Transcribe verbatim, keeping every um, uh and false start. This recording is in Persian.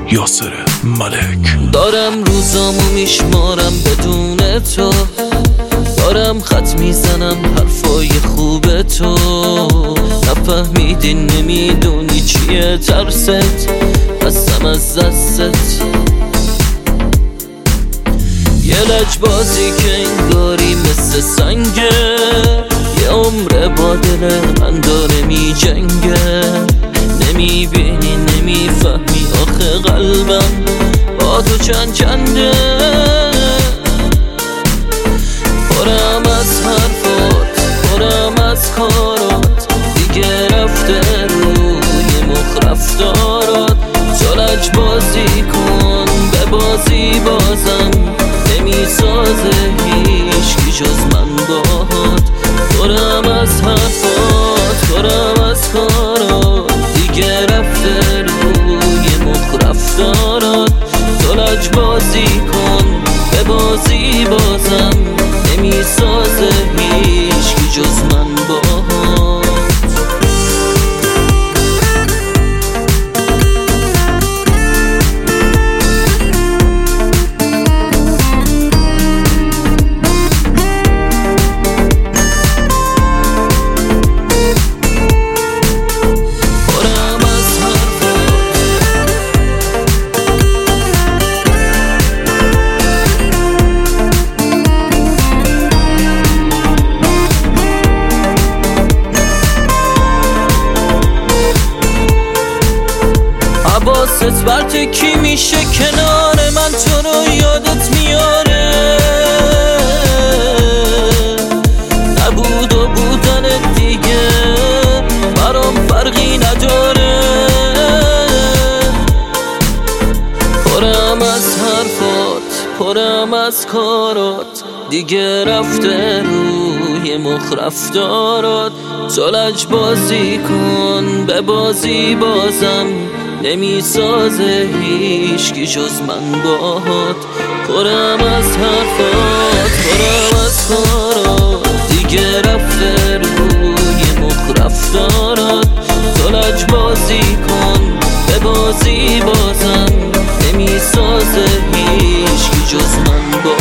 یاسر ملک. دارم روزامو میشمارم بدون تو، دارم خط میزنم حرفای خوب تو. نفهمیدی نمیدونی چیه ترست، بستم از دستت. یه لجبازی که انگاری مثل سنگه، یه عمر با دل من داره می جنگه. نمیبینی نمیفهمی آخه قلبم با تو چند چنده. پرم از حرفات، پرم از کارات، دیگه رفته روی مخ رفتارات. تو لجبازی کن به بازی بازم، نمیسازه هیچکی جز من باهات. پرم از حرفات، پرم از کارات، دیگه رفته روی مخ رفتارات. تو لجبازی کن به بازی بازم، نمیسازه هیچکی جز من باهات. حواست بر کی میشه کنار من، تو رو یادت میاره. نبود و بودن دیگه برام فرقی نداره. پرم از حرفات، پرم از کارات، دیگه رفته روی مخ رفتارات. تو لجبازی کن به بازی بازم، نمیسازه هیچکی جز من باهات. پرم از حرفات، پرم از کارات، دیگه رفته روی مخ رفتارات. تو لجبازی کن به بازی بازم، نمیسازه هیچکی جز من باهات.